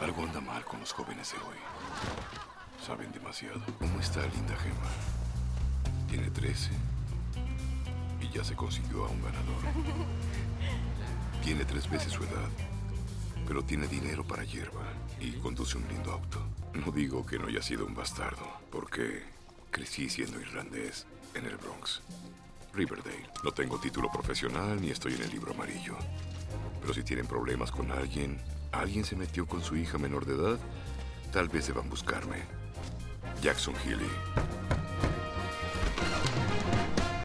Algo anda mal con los jóvenes de hoy. Saben demasiado. ¿Cómo está linda Gemma? Tiene 13 y ya se consiguió a un ganador. Tiene 3 veces su edad, pero tiene dinero para hierba y conduce un lindo auto. No digo que no haya sido un bastardo, porque crecí siendo irlandés en el Bronx, Riverdale. No tengo título profesional ni estoy en el libro amarillo. Pero si tienen problemas con alguien se metió con su hija menor de edad, tal vez deban buscarme. Jackson Healy.